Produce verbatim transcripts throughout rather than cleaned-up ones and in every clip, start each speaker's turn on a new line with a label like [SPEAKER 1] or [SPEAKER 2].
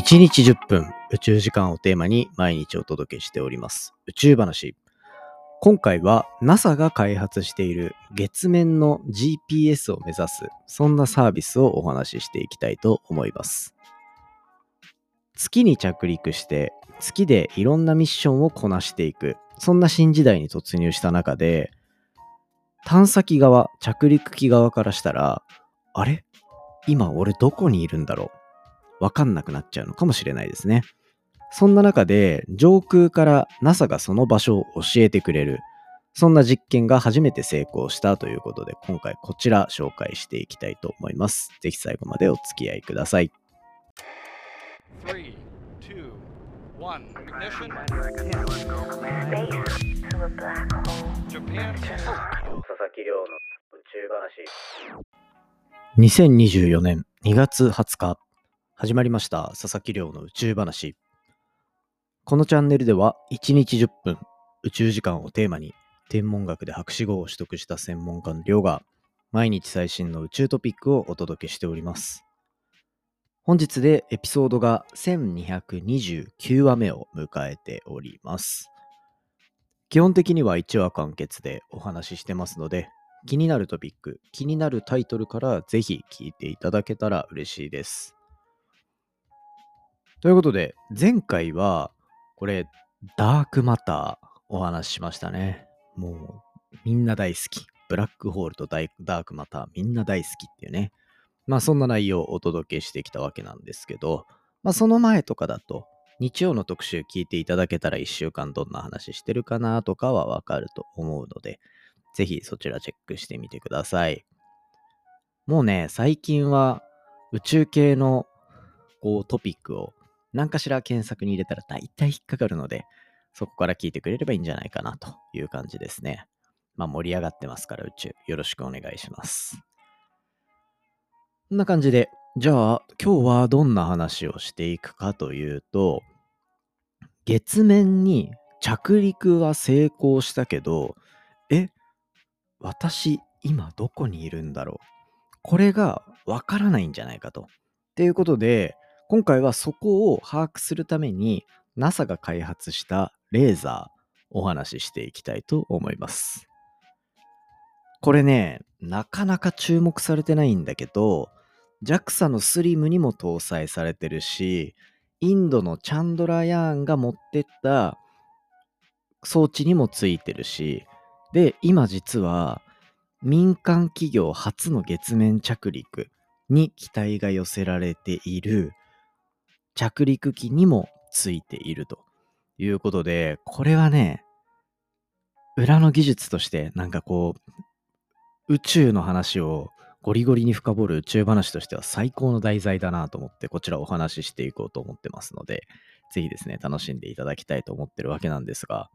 [SPEAKER 1] いちにちじゅっぷん宇宙時間をテーマに毎日お届けしております宇宙話。今回は ナサ が開発している月面の ジーピーエス を目指すそんなサービスをお話ししていきたいと思います。月に着陸して月でいろんなミッションをこなしていく、そんな新時代に突入した中で、探査機側、着陸機側からしたら、あれ今俺どこにいるんだろう、わかんなくなっちゃうのかもしれないですね。そんな中で上空から ナサ がその場所を教えてくれる、そんな実験が初めて成功したということで、今回こちら紹介していきたいと思います。ぜひ最後までお付き合いください。
[SPEAKER 2] さん、に、いち、ignition. Japan.
[SPEAKER 1] 佐々木亮の宇宙話。にせんにじゅうよねんにがつはつか始まりました佐々木亮の宇宙話。このチャンネルではいちにちじゅっぷん宇宙時間をテーマに、天文学で博士号を取得した専門家の亮が毎日最新の宇宙トピックをお届けしております。本日でエピソードがせんにひゃくにじゅうきゅうわめを迎えております。基本的にはいちわ完結でお話ししてますので、気になるトピック、気になるタイトルからぜひ聞いていただけたら嬉しいです。ということで、前回はこれダークマターお話ししましたね。もうみんな大好き、ブラックホールとダイダークマターみんな大好きっていうね、まあそんな内容をお届けしてきたわけなんですけど、まあその前とかだと日曜の特集聞いていただけたらいっしゅうかんどんな話してるかなとかはわかると思うので、ぜひそちらチェックしてみてください。もうね、最近は宇宙系のこうトピックを何かしら検索に入れたら大体引っかかるので、そこから聞いてくれればいいんじゃないかなという感じですね。まあ盛り上がってますから宇宙よろしくお願いします。こんな感じで、じゃあ今日はどんな話をしていくかというと、月面に着陸は成功したけど、え、私今どこにいるんだろう、これがわからないんじゃないかと。っていうことで、今回はそこを把握するために ナサ が開発したレーザーお話ししていきたいと思います。これね、なかなか注目されてないんだけど、ジャクサ のスリムにも搭載されてるし、インドのチャンドラヤーンが持ってった装置にもついてるし、で、今実は民間企業初の月面着陸に期待が寄せられている着陸機にもついているということで、これはね、裏の技術としてなんかこう宇宙の話をゴリゴリに深掘る宇宙話としては最高の題材だなと思って、こちらお話ししていこうと思ってますので、ぜひですね楽しんでいただきたいと思ってるわけなんですが、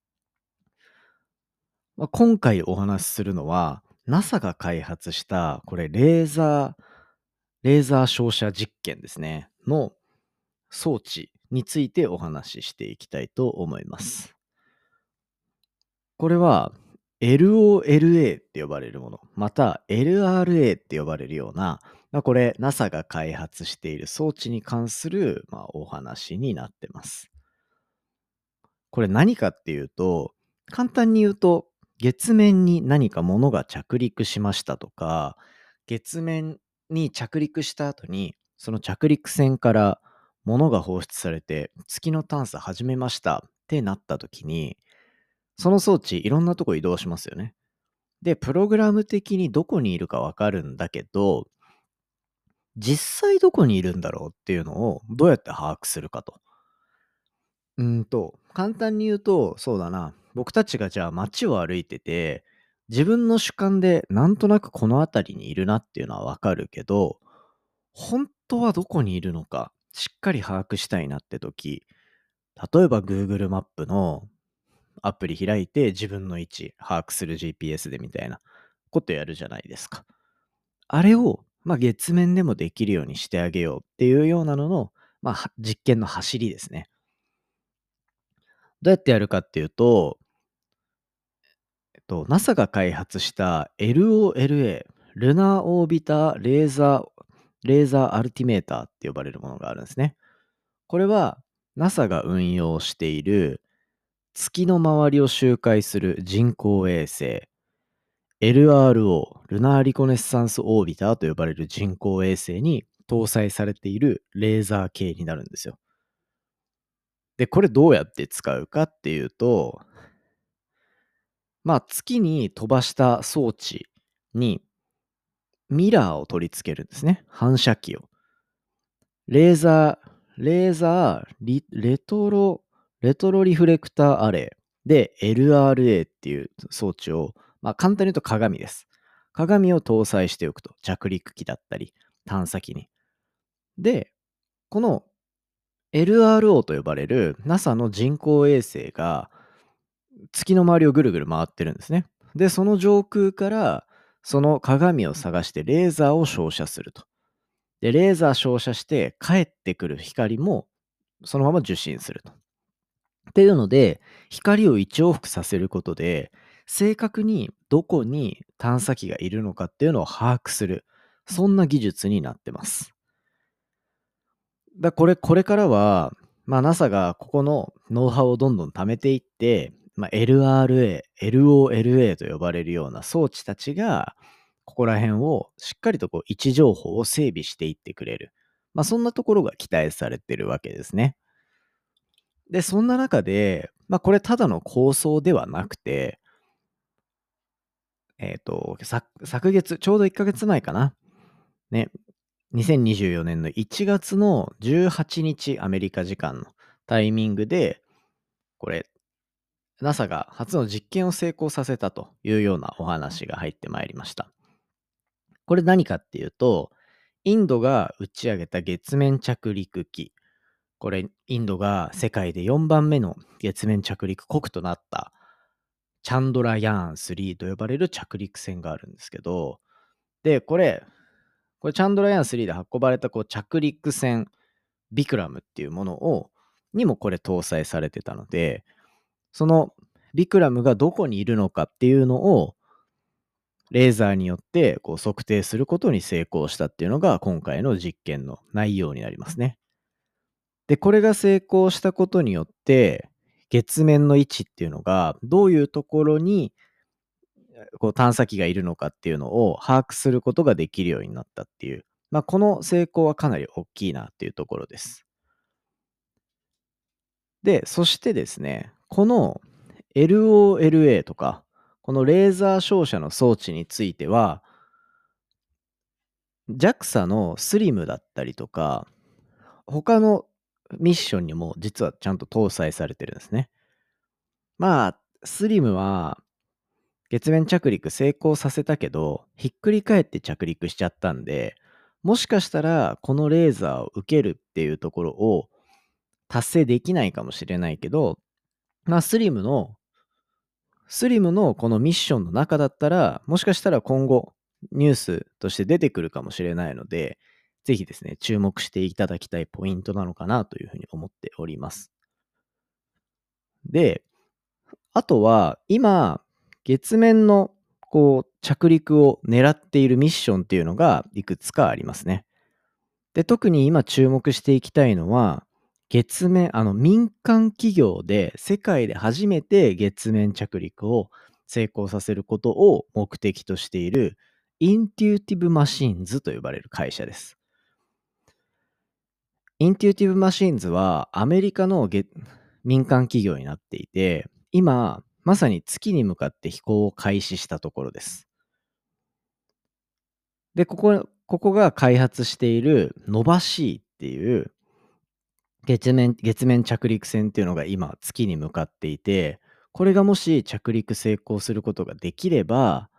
[SPEAKER 1] まあ、今回お話しするのは ナサ が開発したこれレーザーレーザー照射実験ですねの装置についてお話ししていきたいと思います。これは エルオーエルエー って呼ばれるもの、また エルアールエー って呼ばれるような、まあ、これ ナサ が開発している装置に関する、まあ、お話になってます。これ何かっていうと、簡単に言うと、月面に何か物が着陸しましたとか、月面に着陸した後に、その着陸船から物が放出されて月の探査始めましたってなった時に、その装置いろんなとこ移動しますよね。で、プログラム的にどこにいるかわかるんだけど、実際どこにいるんだろうっていうのをどうやって把握するかと。うーんと、簡単に言うと、そうだな。僕たちがじゃあ街を歩いてて、自分の主観でなんとなくこの辺りにいるなっていうのはわかるけど、本当はどこにいるのかしっかり把握したいなって時、例えば Google マップのアプリ開いて自分の位置把握する ジーピーエス でみたいなことやるじゃないですか。あれを、まあ、月面でもできるようにしてあげようっていうようなのの、まあ、は実験の走りですね。どうやってやるかっていうと、えっと、ナサ が開発した エルオーエルエー、ルナーオービターレーザー、レーザーアルティメーターって呼ばれるものがあるんですね。 これは ナサ が運用している月の周りを周回する人工衛星 エルアールオー ルナーリコネッサンスオービターと呼ばれる人工衛星に搭載されているレーザー系になるんですよ。で、これどうやって使うかっていうと、まあ月に飛ばした装置にミラーを取り付けるんですね。反射機を。レーザー、レーザーリ、レトロ、レトロリフレクターアレイで エルアールエー っていう装置を、まあ簡単に言うと鏡です。鏡を搭載しておくと。着陸機だったり、探査機に。で、この エルアールオー と呼ばれる ナサ の人工衛星が月の周りをぐるぐる回ってるんですね。で、その上空からその鏡を探してレーザーを照射すると。で、レーザー照射して帰ってくる光もそのまま受信すると。っていうので、光を一往復させることで、正確にどこに探査機がいるのかっていうのを把握する。そんな技術になってます。だこれ、これからは、まあ ナサ がここのノウハウをどんどん貯めていって、まあ、エルアールエー、エルオーエルエー と呼ばれるような装置たちが、ここら辺をしっかりとこう位置情報を整備していってくれる。まあそんなところが期待されてるわけですね。で、そんな中で、まあこれただの構想ではなくて、えっ、と、昨昨月、ちょうどいっかげつまえかな。ね、にせんにじゅうよねんのいちがつのじゅうはちにちアメリカ時間のタイミングで、これ、ナサ が初の実験を成功させたというようなお話が入ってまいりました。これ何かっていうと、インドが打ち上げた月面着陸機。これ、インドが世界でよんばんめの月面着陸国となったチャンドラヤーンスリーと呼ばれる着陸船があるんですけど、で、これ、これチャンドラヤーンスリーで運ばれたこう着陸船ビクラムっていうものを、にもこれ搭載されてたので、そのビクラムがどこにいるのかっていうのを、レーザーによってこう測定することに成功したっていうのが今回の実験の内容になりますね。で、これが成功したことによって、月面の位置っていうのがどういうところにこう探査機がいるのかっていうのを把握することができるようになったっていう、まあ、この成功はかなり大きいなっていうところです。で、そしてですね、この エルオーエルエー とか、このレーザー照射の装置については、ジャクサ のスリムだったりとか、他のミッションにも実はちゃんと搭載されてるんですね。まあ、スリムは月面着陸成功させたけど、ひっくり返って着陸しちゃったんで、もしかしたらこのレーザーを受けるっていうところを達成できないかもしれないけど、まあ、スリムの、スリムのこのミッションの中だったら、もしかしたら今後ニュースとして出てくるかもしれないので、ぜひですね、注目していただきたいポイントなのかなというふうに思っております。で、あとは今、月面のこう着陸を狙っているミッションっていうのがいくつかありますね。で、特に今注目していきたいのは、月面、あの民間企業で世界で初めて月面着陸を成功させることを目的としているインテューティブマシーンズと呼ばれる会社です。インテューティブマシーンズはアメリカの月民間企業になっていて、今まさに月に向かって飛行を開始したところです。で、ここ、ここが開発しているノバシーっていう月面、月面着陸船っていうのが今月に向かっていて、これがもし着陸成功することができれば、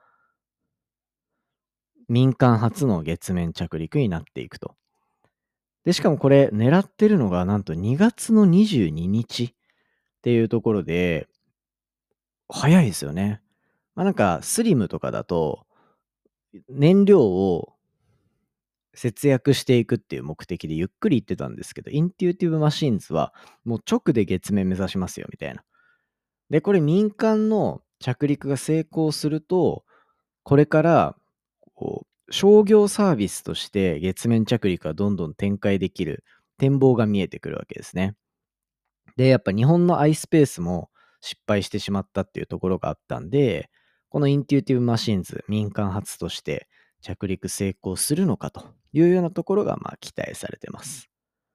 [SPEAKER 1] 民間初の月面着陸になっていくと。で、しかもこれ狙ってるのがなんとにがつのにじゅうににちっていうところで、早いですよね。まあなんかスリムとかだと、燃料を節約していくっていう目的でゆっくり行ってたんですけど、インテューティブマシンズはもう直で月面目指しますよみたいな。で、これ民間の着陸が成功すると、これからこう商業サービスとして月面着陸がどんどん展開できる展望が見えてくるわけですね。で、やっぱ日本の iSpace も失敗してしまったっていうところがあったんで、このインテュイティブマシンズ民間初として着陸成功するのかというようなところがまあ期待されてます。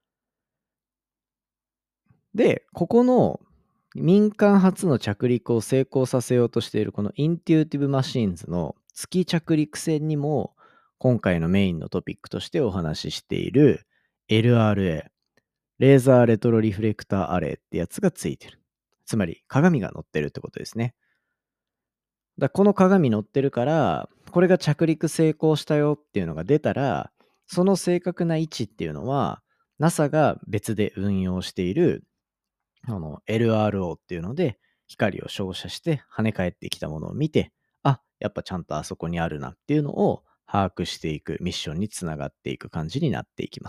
[SPEAKER 1] で、ここの民間初の着陸を成功させようとしているこのインテュイティブマシンズの月着陸船にも今回のメインのトピックとしてお話ししている エルアールエー、レーザーレトロリフレクターアレイってやつがついてる。つまり鏡が乗ってるってことですね。だこの鏡乗ってるから、これが着陸成功したよっていうのが出たら、その正確な位置っていうのは ナサ が別で運用しているあの エルアールオー っていうので光を照射して跳ね返ってきたものを見て、あ、やっぱちゃんとあそこにあるなっていうのを把握していくミッションにつながっていく感じになっていきます。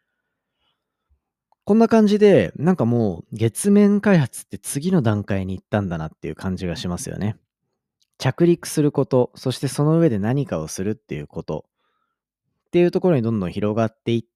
[SPEAKER 1] こんな感じで、なんかもう月面開発って次の段階に行ったんだなっていう感じがしますよね。着陸すること、そしてその上で何かをするっていうことっていうところにどんどん広がっていって、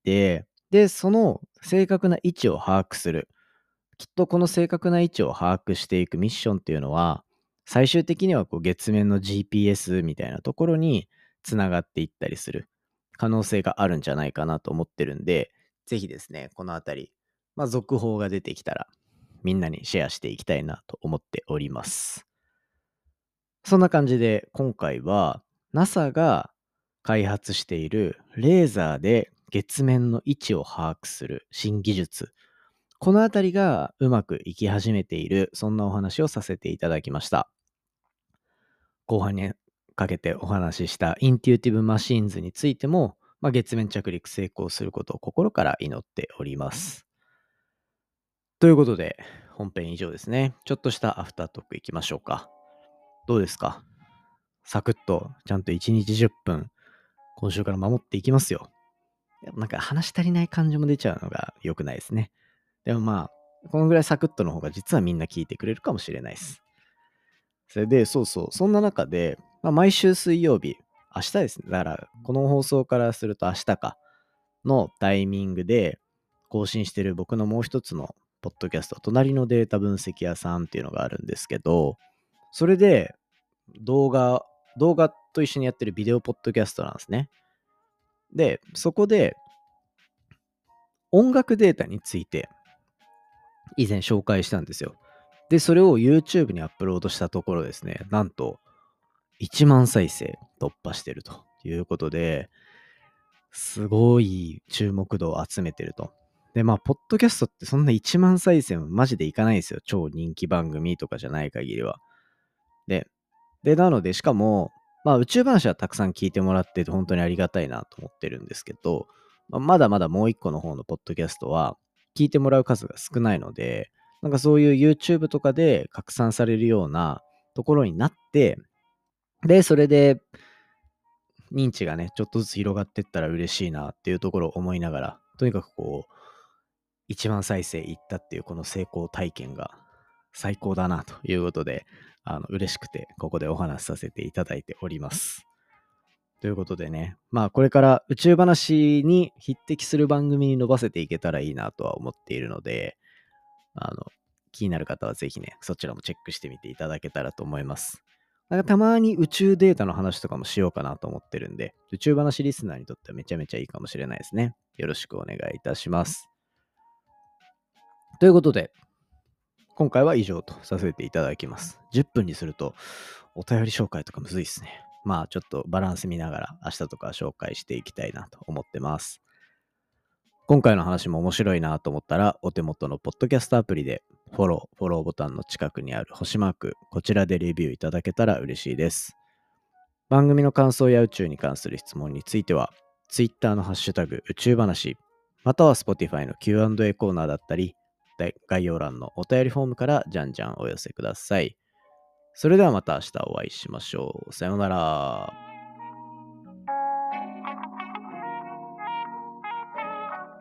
[SPEAKER 1] で、その正確な位置を把握する。きっとこの正確な位置を把握していくミッションっていうのは、最終的にはこう月面の ジーピーエス みたいなところにつながっていったりする可能性があるんじゃないかなと思ってるんで、ぜひですね、このあたり、まあ、続報が出てきたら、みんなにシェアしていきたいなと思っております。そんな感じで、今回は ナサ が開発しているレーザーで月面の位置を把握する新技術、このあたりがうまくいき始めている、そんなお話をさせていただきました。後半にかけてお話ししたインテュイティブマシーンズについても、まあ、月面着陸成功することを心から祈っております。ということで、本編以上ですね。ちょっとしたアフタートークいきましょうか。どうですか？サクッと、ちゃんといちにちじゅっぷん、今週から守っていきますよ。なんか話し足りない感じも出ちゃうのが良くないですね。でもまあ、このぐらいサクッとの方が実はみんな聞いてくれるかもしれないです。それで、そうそう、そんな中で、まあ、毎週水曜日、明日ですね。だから、この放送からすると明日かのタイミングで更新してる僕のもう一つのポッドキャスト、隣のデータ分析屋さんっていうのがあるんですけど、それで動画、動画と一緒にやってるビデオポッドキャストなんですね。で、そこで音楽データについて以前紹介したんですよ。で、それを YouTube にアップロードしたところですね、なんといちまん再生突破してるということで、すごい注目度を集めてると。で、まあ、ポッドキャストってそんないちまん再生もマジでいかないですよ。超人気番組とかじゃない限りは。で、で、なので、しかも、まあ、宇宙話はたくさん聞いてもらってて本当にありがたいなと思ってるんですけど、まあ、まだまだもう一個の方のポッドキャストは聞いてもらう数が少ないので、なんかそういう YouTube とかで拡散されるようなところになって、で、それで認知がね、ちょっとずつ広がっていったら嬉しいなっていうところを思いながら、とにかくこう、いちまん再生いったっていうこの成功体験が最高だなということで、あの嬉しくてここでお話しさせていただいております。ということでね、まあこれから宇宙話に匹敵する番組に伸ばせていけたらいいなとは思っているので、あの気になる方はぜひね、そちらもチェックしてみていただけたらと思います。なんかたまに宇宙データの話とかもしようかなと思ってるんで、宇宙話リスナーにとってはめちゃめちゃいいかもしれないですね。よろしくお願いいたします。ということで、今回は以上とさせていただきます。じゅっぷんにするとお便り紹介とかむずいですね。まあちょっとバランス見ながら明日とか紹介していきたいなと思ってます。今回の話も面白いなと思ったら、お手元のポッドキャストアプリでフォロー、フォローボタンの近くにある星マーク、こちらでレビューいただけたら嬉しいです。番組の感想や宇宙に関する質問については、Twitter のハッシュタグ宇宙話、または Spotify の キューアンドエー コーナーだったり、概要欄のお便りフォームからじゃんじゃんお寄せください。それではまた明日お会いしましょう。さようなら。